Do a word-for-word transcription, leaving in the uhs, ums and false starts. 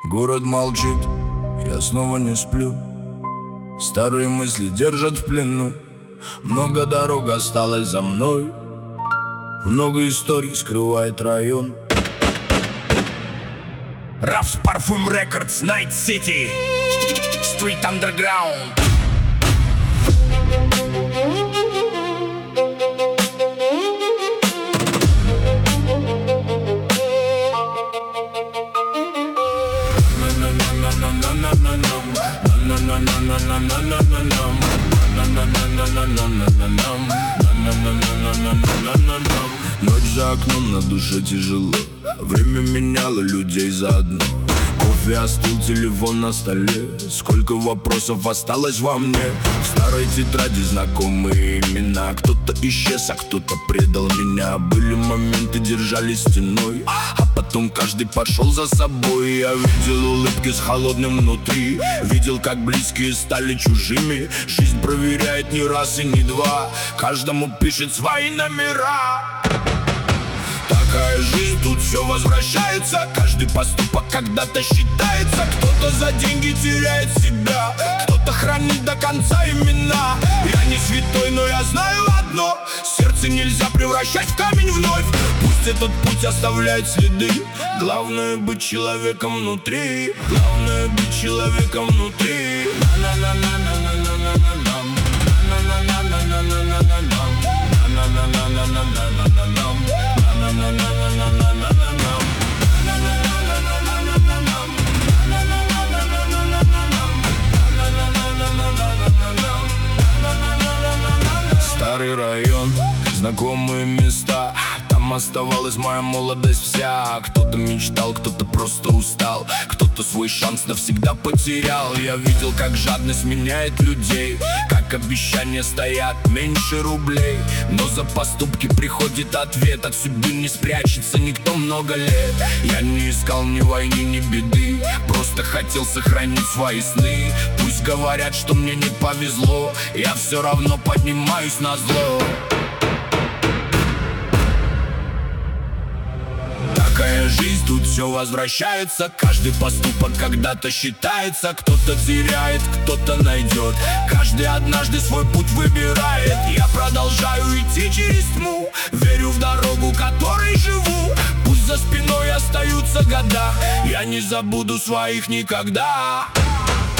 Город молчит, я снова не сплю. Старые мысли держат в плену. Много дорог осталось за мной. Много историй скрывает район. Рафс Parfum Records, Night City, Street Underground. Ночь за окном, на душе тяжело. Время меняло людей заодно. Кофе остыл, телефон на столе. Сколько вопросов осталось во мне. В старой тетради знакомые имена. Кто-то исчез, а кто-то предал меня. Были моменты, держались стеной, а потом каждый пошел за собой. Я видел улыбки с холодным внутри. Видел, как близкие стали чужими. Жизнь проверяет не раз и не два. Каждому пишет свои номера. Такая жизнь, тут все возвращается. Каждый поступок когда-то считается. Кто-то за деньги теряет себя, кто-то хранит до конца имена. Я не святой, но я знаю одно: сердце нельзя превращать в камень вновь. Пусть этот путь оставляет следы. Главное быть человеком внутри. Главное быть человеком внутри. Старый район, знакомые места. Там оставалась моя молодость вся. Кто-то мечтал, кто-то просто устал, кто-то свой шанс навсегда потерял. Я видел, как жадность меняет людей, как обещания стоят меньше рублей. Но за поступки приходит ответ. От судьбы не спрячется никто много лет. Я не искал ни войны, ни беды, просто хотел сохранить свои сны. Пусть говорят, что мне не повезло, я все равно поднимаюсь на зло. Такая жизнь, тут все возвращается. Каждый поступок когда-то считается. Кто-то теряет, кто-то найдет. Каждый однажды свой путь выбирает. Я продолжаю идти через тьму, верю в дорогу, которой живу. Пусть за спиной остаются года, я не забуду своих никогда.